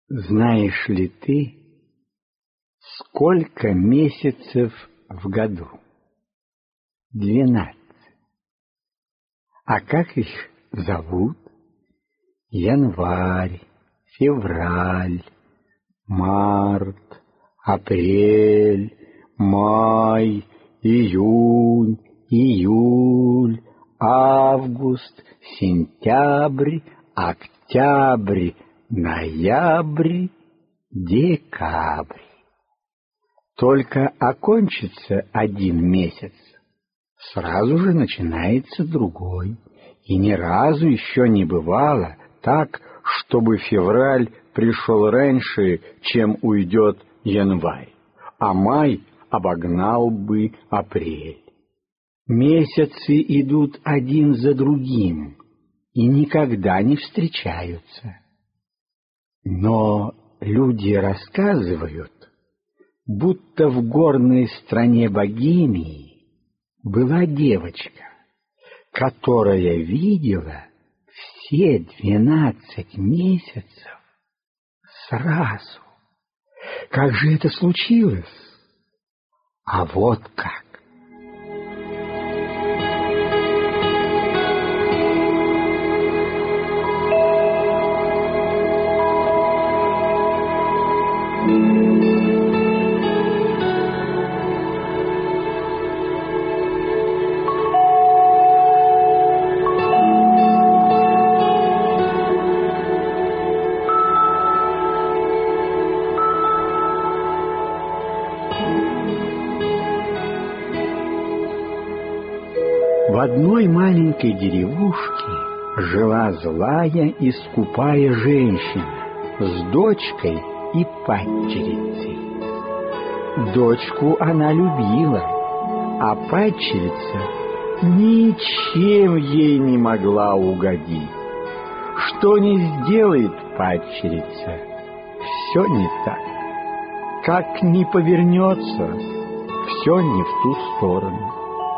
Знаешь ли ты, сколько месяцев в году? 12. А как их зовут? Январь, февраль, март, апрель, май, июнь, июль, август, сентябрь, октябрь, ноябрь, декабрь. Только окончится один месяц, сразу же начинается другой, и ни разу еще не бывало так, чтобы февраль пришел раньше, чем уйдет январь, а май обогнал бы апрель. Месяцы идут один за другим и никогда не встречаются. Но люди рассказывают, будто в горной стране Богемии была девочка, которая видела все 12 месяцев сразу. Как же это случилось? А вот как. В одной маленькой деревушке жила злая и скупая женщина с дочкой и падчерицей. Дочку она любила, а падчерица ничем ей не могла угодить. Что ни сделает падчерица, все не так. Как ни повернется, все не в ту сторону.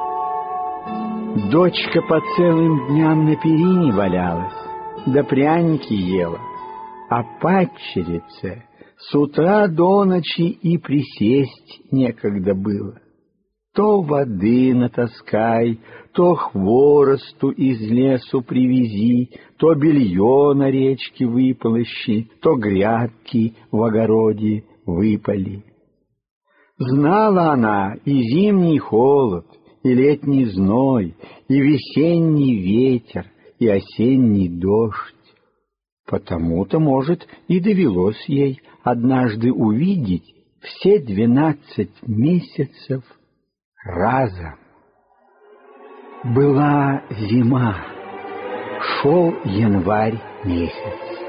Дочка по целым дням на перине валялась, да пряники ела, а падчерице с утра до ночи и присесть некогда было. То воды натаскай, то хворосту из лесу привези, то белье на речке выполощи, то грядки в огороде выпали. Знала она и зимний холод, и летний зной, и весенний ветер, и осенний дождь. Потому-то, может, и довелось ей однажды увидеть все 12 месяцев разом. Была зима, шел январь месяц.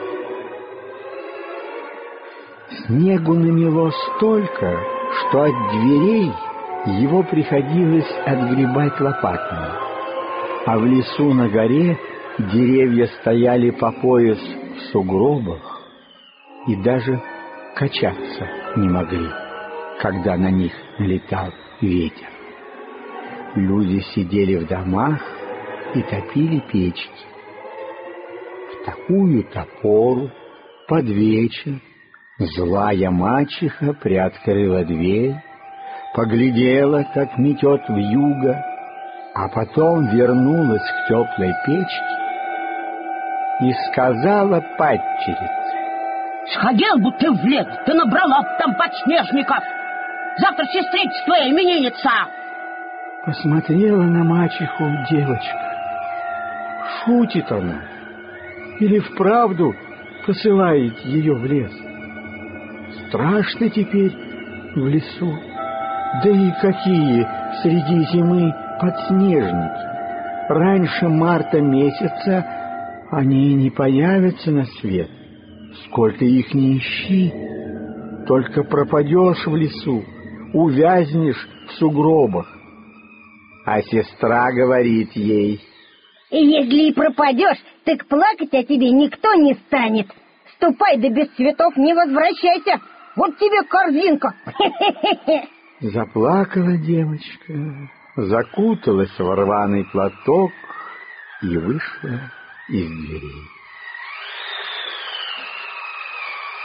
Снегу намело столько, что от дверей его приходилось отгребать лопатами, а в лесу на горе деревья стояли по пояс в сугробах и даже качаться не могли, когда на них налетал ветер. Люди сидели в домах и топили печки. В такую-то пору, под вечер, злая мачеха приоткрыла дверь, поглядела, как метет вьюга, а потом вернулась к теплой печке и сказала падчерице: «Сходил бы ты в лес, ты набрала б там подснежников! Завтра сестрица твоя именинница!» Посмотрела на мачеху девочка. Шутит она или вправду посылает ее в лес? Страшно теперь в лесу. Да и какие среди зимы подснежники! Раньше марта месяца они не появятся на свет. Сколько их ни ищи, только пропадешь в лесу, увязнешь в сугробах. А сестра говорит ей: «И если и пропадешь, так плакать о тебе никто не станет. Ступай, да без цветов не возвращайся. Вот тебе корзинка!» Заплакала девочка, закуталась в рваный платок и вышла из дверей.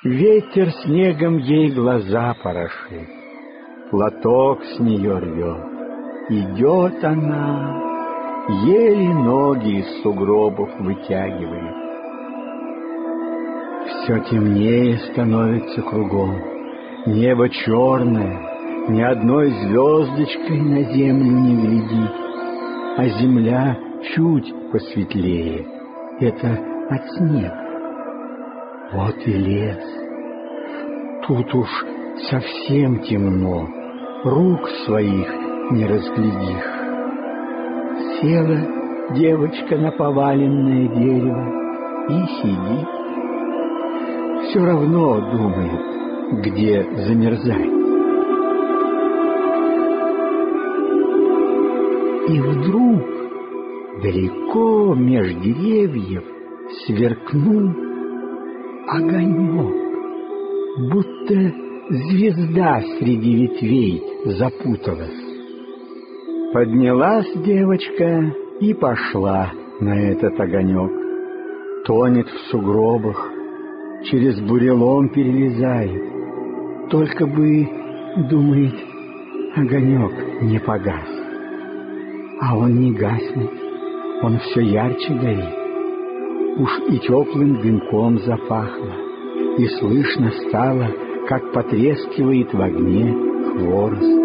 Ветер снегом ей глаза порошит, платок с нее рвет. Идет она, еле ноги из сугробов вытягивает. Все темнее становится кругом, небо черное, ни одной звездочкой на землю не глядит, а земля чуть посветлее, это от снега. Вот и лес. Тут уж совсем темно, рук своих не разглядишь. Села девочка на поваленное дерево и сидит. Все равно думает, где замерзать. И вдруг далеко меж деревьев сверкнул огонек, будто звезда среди ветвей запуталась. Поднялась девочка и пошла на этот огонек. Тонет в сугробах, через бурелом перелезает. Только бы, думает, огонек не погас. А он не гаснет, он все ярче горит. Уж и теплым дымком запахло, и слышно стало, как потрескивает в огне хворост.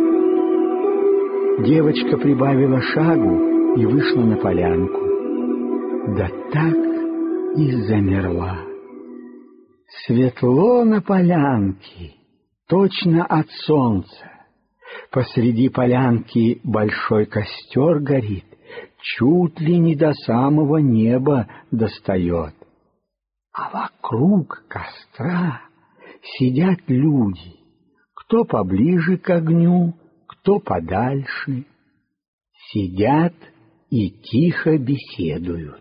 Девочка прибавила шагу и вышла на полянку. Да так и замерла. Светло на полянке, точно от солнца. Посреди полянки большой костер горит, чуть ли не до самого неба достает. А вокруг костра сидят люди, кто поближе к огню, кто подальше. Сидят и тихо беседуют.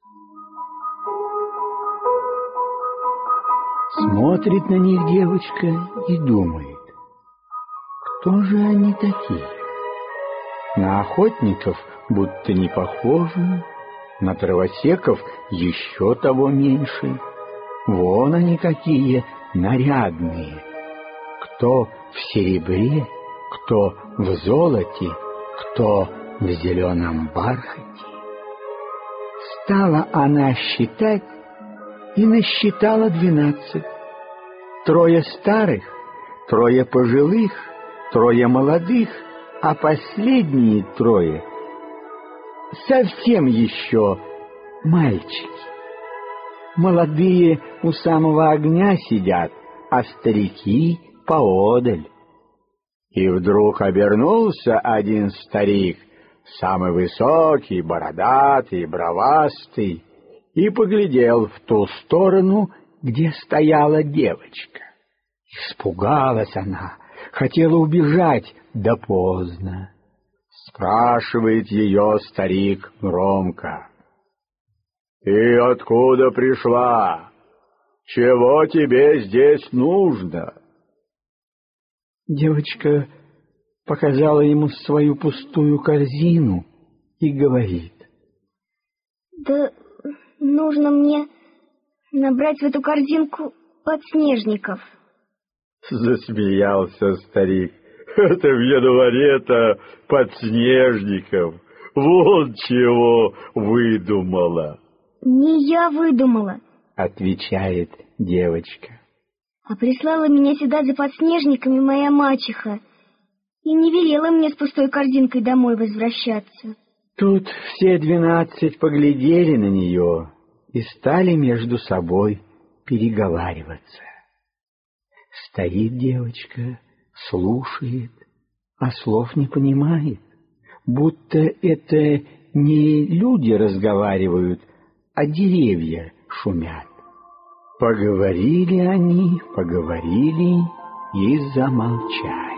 Смотрит на них девочка и думает, кто же они такие? На охотников будто не похожи, на травосеков еще того меньше. Вон они какие нарядные. Кто в серебре, кто в золоте, кто в зеленом бархате. Стала она считать и насчитала 12. 3 старых, 3 пожилых, 3 молодых, а последние 3 совсем еще мальчики. Молодые у самого огня сидят, а старики поодаль. И вдруг обернулся один старик, самый высокий, бородатый, бровастый, и поглядел в ту сторону, где стояла девочка. Испугалась она, хотела убежать, да поздно. Спрашивает ее старик громко: «Ты откуда пришла? Чего тебе здесь нужно?» Девочка показала ему свою пустую корзину и говорит: «Да нужно мне набрать в эту корзинку подснежников». Засмеялся старик: «Это в январе-то подснежников, вот чего выдумала». «Не я выдумала», — отвечает девочка, «а прислала меня сюда за подснежниками моя мачеха и не велела мне с пустой корзинкой домой возвращаться». Тут все 12 поглядели на нее и стали между собой переговариваться. Стоит девочка, слушает, а слов не понимает, будто это не люди разговаривают, а деревья шумят. Поговорили они, поговорили и замолчали.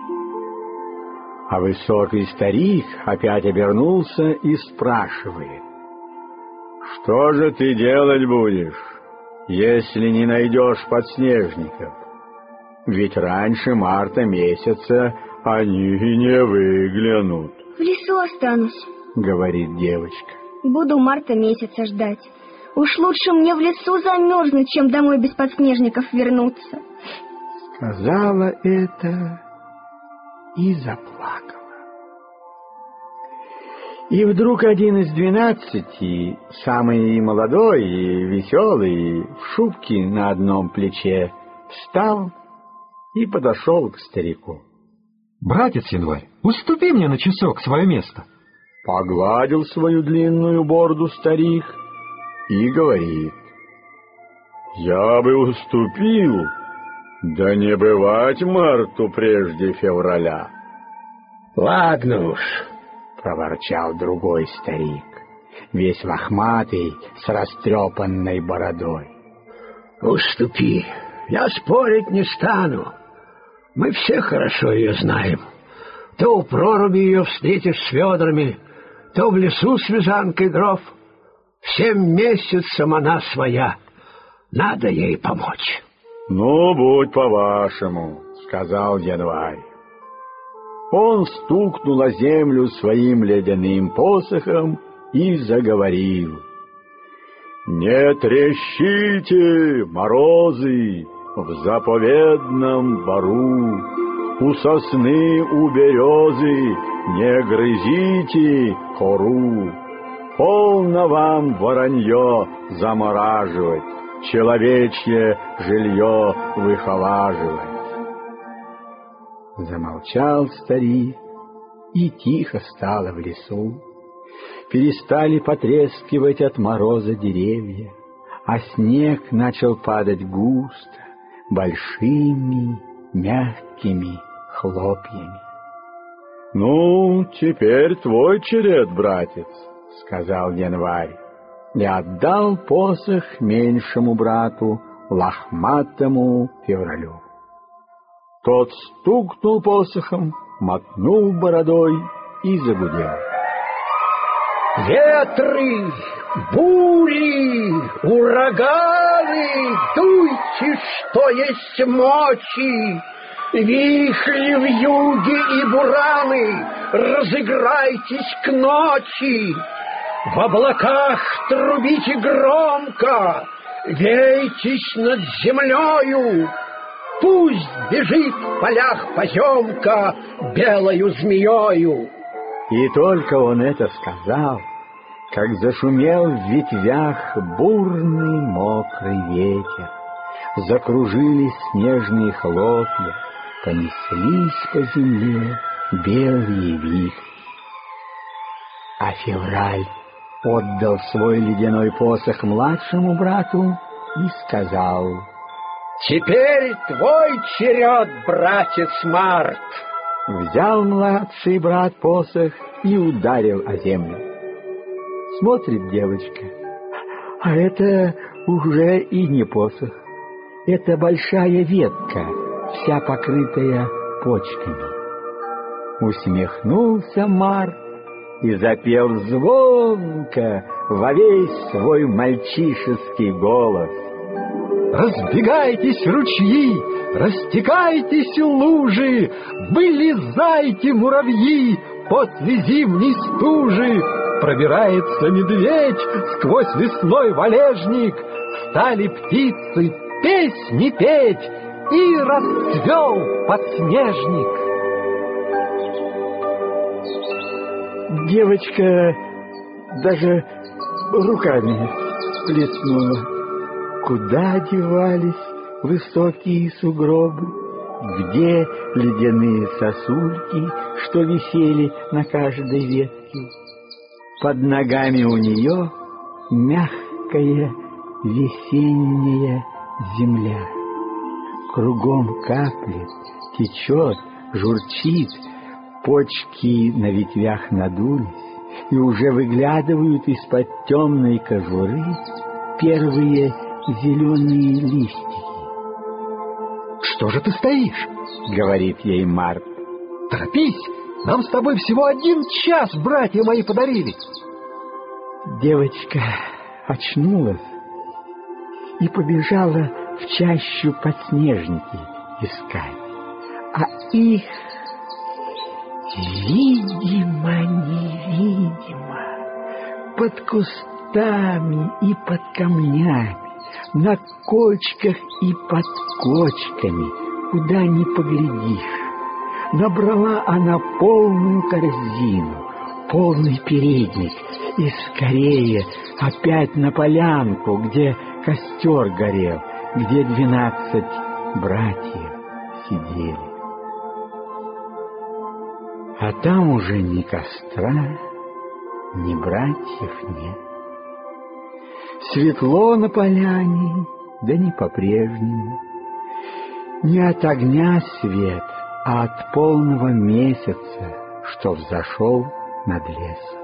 А высокий старик опять обернулся и спрашивает: «Что же ты делать будешь, если не найдешь подснежников? Ведь раньше марта месяца они и не выглянут». «В лесу останусь», — говорит девочка. «Буду марта месяца ждать. Уж лучше мне в лесу замерзнуть, чем домой без подснежников вернуться. Сказала это и заплакала. И вдруг один из 12, самый молодой и веселый, в шубке на одном плече, встал и подошел к старику. «Братец Январь, уступи мне на часок свое место». Погладил свою длинную бороду старик и говорит: «Я бы уступил, да не бывать марту прежде февраля». «Ладно уж», — проворчал другой старик, весь лохматый, с растрепанной бородой. «Уступи, я спорить не стану. Мы все хорошо ее знаем. То у проруби ее встретишь с ведрами, то в лесу с вязанкой дров. Всем месяцам она своя. Надо ей помочь». «Ну, будь по-вашему», — сказал Январь. Он стукнул о землю своим ледяным посохом и заговорил: «Не трещите, морозы, в заповедном бору, у сосны, у березы не грызите кору. Полно вам воронье замораживать, человечье жилье выхолаживать». Замолчал старик, и тихо стало в лесу. Перестали потрескивать от мороза деревья, а снег начал падать густо, большими мягкими хлопьями. «Ну, теперь твой черед, братец», — сказал Январь, и отдал посох меньшему брату, лохматому февралю. Тот стукнул посохом, мотнул бородой и загудел: «Ветры, бури, ураганы, дуйте, что есть мочи! Вихри в юге и бураны, разыграйтесь к ночи! В облаках трубите громко, вейтесь над землею! Пусть бежит в полях поземка белою змеёю!» И только он это сказал, как зашумел в ветвях бурный мокрый ветер, закружились снежные хлопья, понеслись по земле белые вихри. А февраль отдал свой ледяной посох младшему брату и сказал: «Теперь твой черед, братец Март!» Взял младший брат посох и ударил о землю. Смотрит девочка, а это уже и не посох. Это большая ветка, вся покрытая почками. Усмехнулся Март и запел звонко во весь свой мальчишеский голос: «Разбегайтесь, ручьи, растекайтесь, лужи, вылезайте, муравьи, после зимней стужи. Пробирается медведь сквозь лесной валежник, стали птицы песни петь, и расцвел подснежник». Девочка даже руками плеснула. Куда девались высокие сугробы? Где ледяные сосульки, что висели на каждой ветке? Под ногами у нее мягкая весенняя земля. Кругом каплет, течет, журчит, почки на ветвях надулись, и уже выглядывают из-под темной кожуры первые зеленые листики. «Что же ты стоишь?» — говорит ей Март. «Торопись, нам с тобой всего 1 час братья мои подарили». Девочка очнулась и побежала в чащу подснежники искать, а их видимо-невидимо под кустами кустами и под камнями, на кочках и под кочками, куда ни поглядишь. Набрала она полную корзину, полный передник, и скорее опять на полянку, где костер горел, где 12 братьев сидели. А там уже ни костра, ни братьев нет. Светло на поляне, да не по-прежнему. Не от огня свет, а от полного месяца, что взошел над лесом.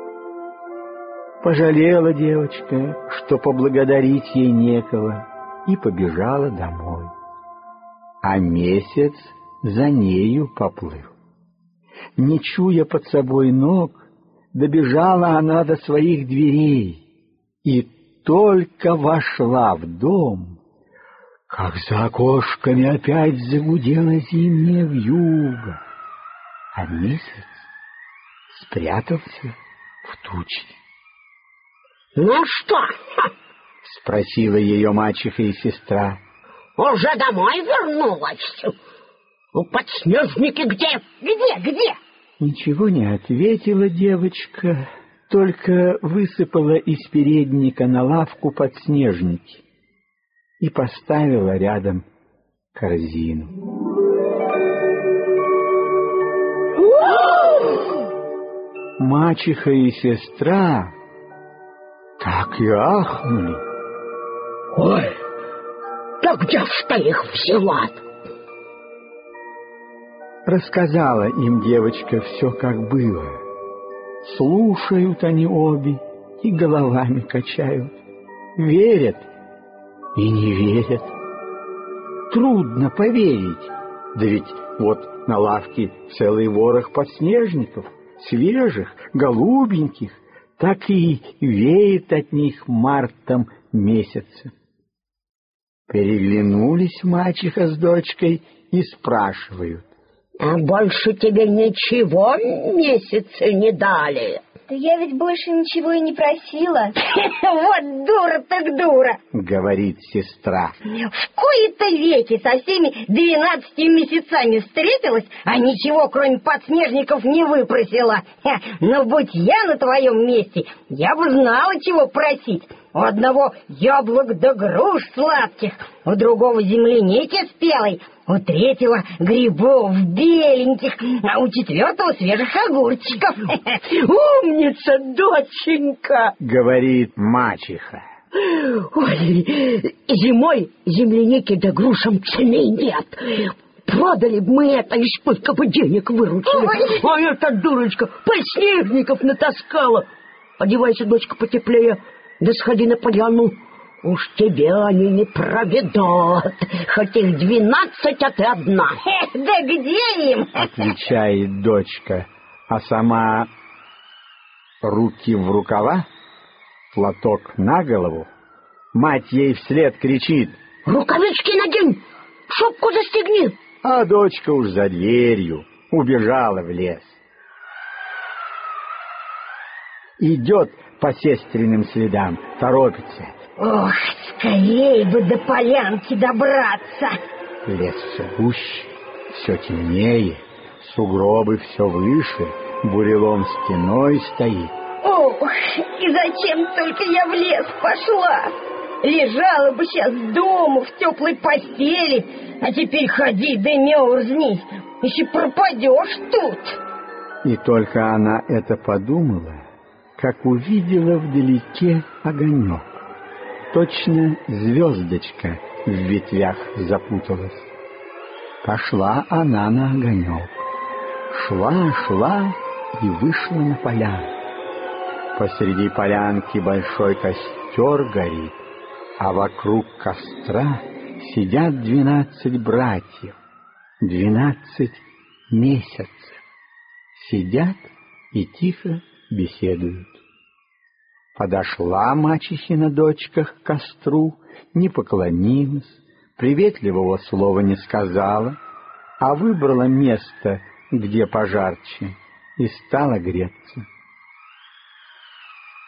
Пожалела девочка, что поблагодарить ей некого, и побежала домой. А месяц за нею поплыл. Не чуя под собой ног, добежала она до своих дверей и только вошла в дом, как за окошками опять загудела зимняя вьюга, а месяц спрятался в тучи. — Ну что? — спросила ее мачеха и сестра. — Уже домой вернулась? Подснежники где? Где? Ничего не ответила девочка, только высыпала из передника на лавку подснежники и поставила рядом корзину. Мачеха и сестра так и ахнули. — Ой, да где ж ты их взяла? Рассказала им девочка все, как было. Слушают они обе и головами качают. Верят и не верят. Трудно поверить, да ведь вот на лавке целый ворох подснежников, свежих, голубеньких, так и веет от них мартом месяца. Переглянулись мачеха с дочкой и спрашивают: А больше тебе ничего месяца не дали? Да я ведь больше ничего и не просила. Вот дура так дура, говорит сестра. В кои-то веки со всеми 12 месяцами встретилась, а ничего, кроме подснежников, не выпросила. Но будь я на твоем месте, я бы знала, чего просить. У одного яблок да груш сладких, у другого земляники спелой, у третьего грибов беленьких, а у четвертого свежих огурчиков. Умница, доченька, говорит мачеха. Ой, зимой земляники да грушам цены нет. Продали бы мы это, и сколько бы денег выручили. Ой. А эта дурочка подснежников натаскала. Одевайся, дочка, потеплее, да сходи на поляну. Уж тебе они не проведут, хоть их 12, а ты одна. Да где им? Отвечает дочка, а сама руки в рукава, платок на голову. Мать ей вслед кричит: рукавички надень, шубку застегни. А дочка уж за дверью убежала в лес. Идет по сестриным следам, торопится. Ох, скорей бы до полянки добраться. Лес все гуще, все темнее, сугробы все выше, бурелом стеной стоит. Ох, и зачем только я в лес пошла? Лежала бы сейчас дома в теплой постели, а теперь ходи да мерзнись, еще пропадешь тут. И только она это подумала, как увидела вдалеке огонек. Точно звездочка в ветвях запуталась. Пошла она на огонек. Шла и вышла на поляну. Посреди полянки большой костер горит, а вокруг костра сидят 12 братьев, 12 месяцев. Сидят и тихо беседуют. Подошла мачехина дочка к костру, не поклонилась, приветливого слова не сказала, а выбрала место, где пожарче, и стала греться.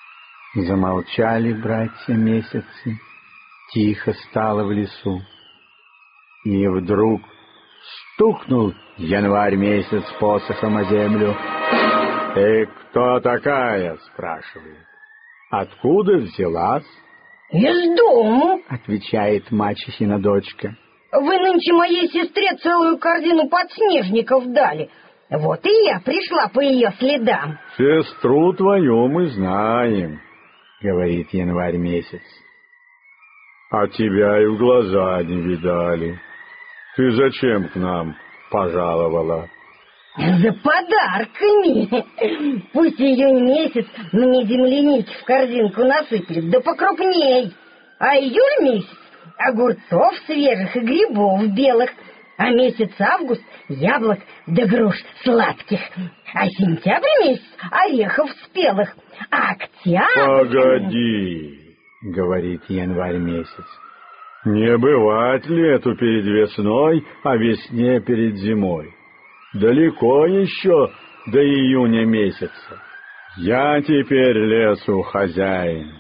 Замолчали братья месяцы, тихо стало в лесу. И вдруг стукнул январь месяц посохом о землю. «Ты кто такая?» — спрашивает. «Откуда взялась?» «Из дому», — отвечает мачехина дочка. «Вы нынче моей сестре целую корзину подснежников дали. Вот и я пришла по ее следам». «Сестру твою мы знаем», — говорит январь месяц. «А тебя и в глаза не видали. Ты зачем к нам пожаловала?» «За подарками. Пусть июнь месяц мне земляники в корзинку насыплет, да покрупней. А июль месяц — огурцов свежих и грибов белых. А месяц август — яблок да груш сладких. А сентябрь месяц — орехов спелых. А октябрь... «Погоди», — говорит январь месяц. «Не бывать лету перед весной, а весне перед зимой. Далеко еще до июня месяца. Я теперь лесу хозяин.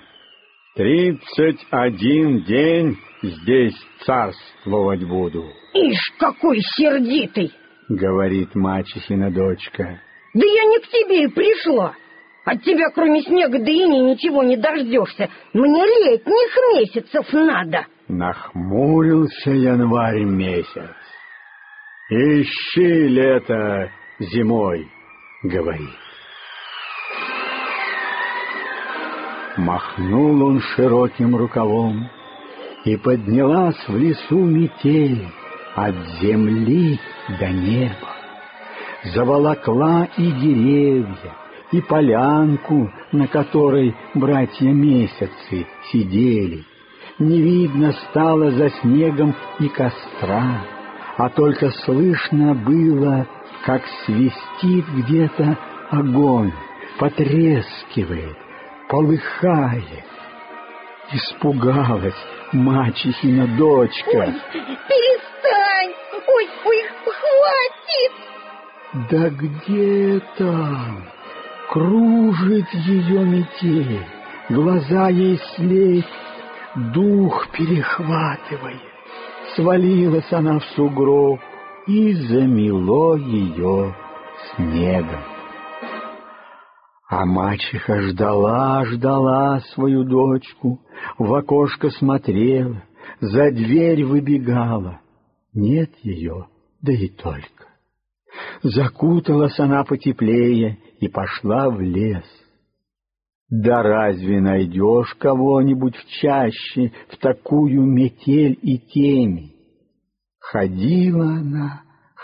31 день здесь царствовать буду». «Ишь, какой сердитый!» — говорит мачехина дочка. «Да я не к тебе и пришла. От тебя, кроме снега да иней, ничего не дождешься. Мне летних месяцев надо». Нахмурился январь месяц. «Ищи лето зимой», — говорит. Махнул он широким рукавом, и поднялась в лесу метель от земли до неба. Заволокла и деревья, и полянку, на которой братья месяцы сидели. Не видно стало за снегом и костра, а только слышно было, как свистит где-то огонь, потрескивает, полыхает. Испугалась мачехина дочка. «Ой, перестань! Ой, хватит!» Да где там? Кружит ее метель, глаза ей слепят, дух перехватывает. Свалилась она в сугроб, и замело ее снегом. А мачеха ждала свою дочку, в окошко смотрела, за дверь выбегала. Нет ее, да и только. Закуталась она потеплее и пошла в лес. Да разве найдешь кого-нибудь в чаще в такую метель и темень? Ходила она,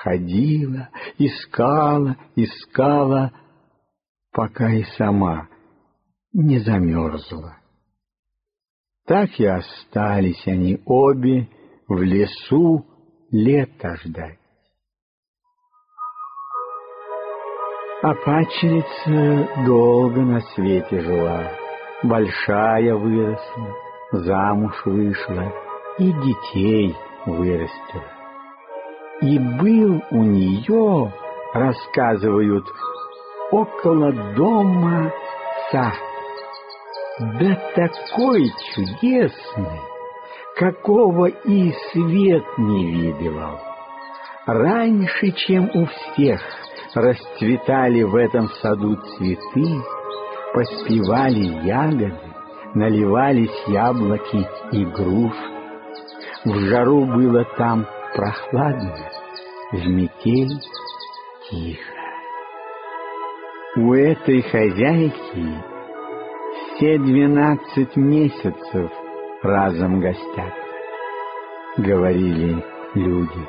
искала, пока и сама не замерзла. Так и остались они обе в лесу лета ждать. А падчерица долго на свете жила, большая выросла, замуж вышла и детей вырастила. И был у нее, рассказывают, около дома сад, да такой чудесный, какого и свет не видывал. Раньше, чем у всех, расцветали в этом саду цветы, поспевали ягоды, наливались яблоки и груши. В жару было там прохладно, в метель тихо. У этой хозяйки все 12 месяцев разом гостят, говорили люди.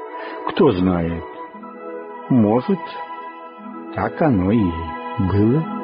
Кто знает, может, так оно и было.